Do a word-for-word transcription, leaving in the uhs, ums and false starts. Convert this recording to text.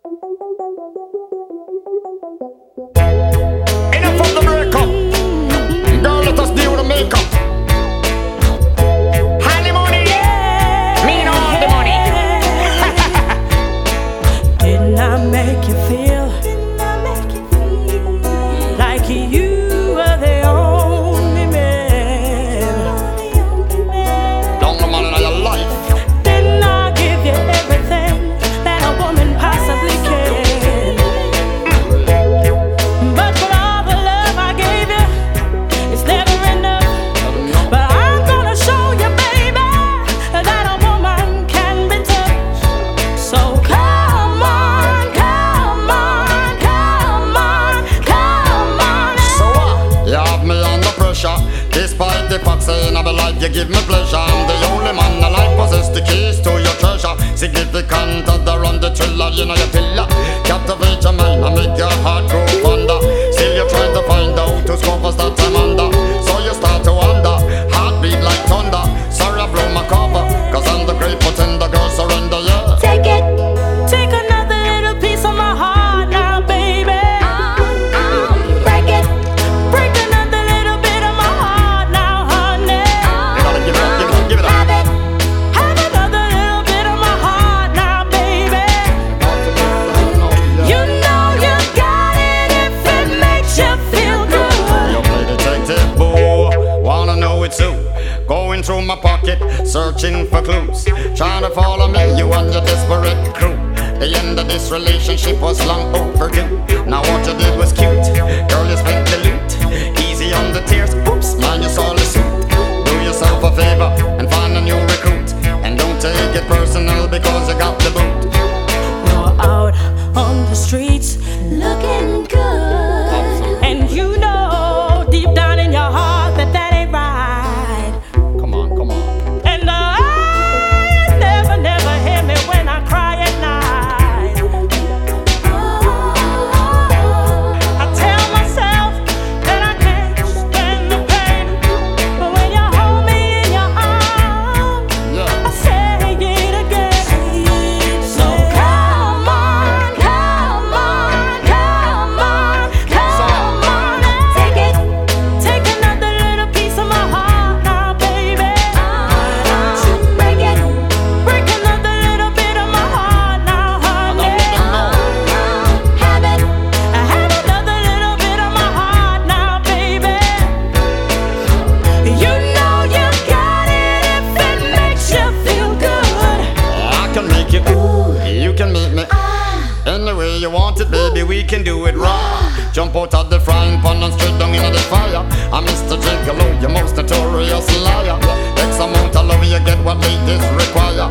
Enough of the breakup. Girl, let us deal with the makeup. Honeymoon, yeah. Mean all the money. Didn't I make you feel like you were the only man? Long the man in your life. Didn't I give you everything that a woman possibly can? But for all the love I gave you, it's never enough. But I'm gonna show you, baby, that a woman can be touched. So come on, come on, come on, come on. So what? You have me under pressure. Despite the fact saying I be like you give me pleasure. I'm the only man alive possess the keys to your treasure. Significant other on the thriller, you know your pillar. Captivate your mind and make your heart grow fonder. Still you're trying to find out whose covers that I'm under. So you start to wonder, heartbeat like thunder. Sorry I blow my cover, cause I'm the great pretender. Girl surrender, yeah. Take it, take another little piece of my heart now, baby. Break it, break another little bit of my heart now, honey. You gotta give it up, give it up, give it up. Have it, have another little bit of my heart now, baby. You know you got it if it makes you feel good. You play detective, boo. Wanna know it's who? Going through my pocket, searching for clues. Trying to follow me, you and your desperate crew. The end of this relationship was long overdue. Now what you did was cute. Girl, you spent the loot. Easy on the tears, oops, man, you saw the suit. Do yourself a favor and find a new recruit. And don't take it personal because you got the boot. You're out on the streets looking good, and you know deep down in your heart that that ain't right. Come on, come on. And the eyes never, never hear me when I cry at night. I tell myself that I can't stand the pain, but when you hold me in your arms, I say it again. So come on, come on, come on, come on, take it, take another little piece of my heart now, baby. Break it, break another little bit of my heart now, honey. Have it, have another little bit of my heart now, baby. You know you got it if it makes you feel good. I can make you, you can make me. Any way you want it, baby, we can do it raw. Jump out of the frying pan and straight down into the fire. I'm Mister Gigolo, your most notorious liar. X amount of love, you get what ladies require.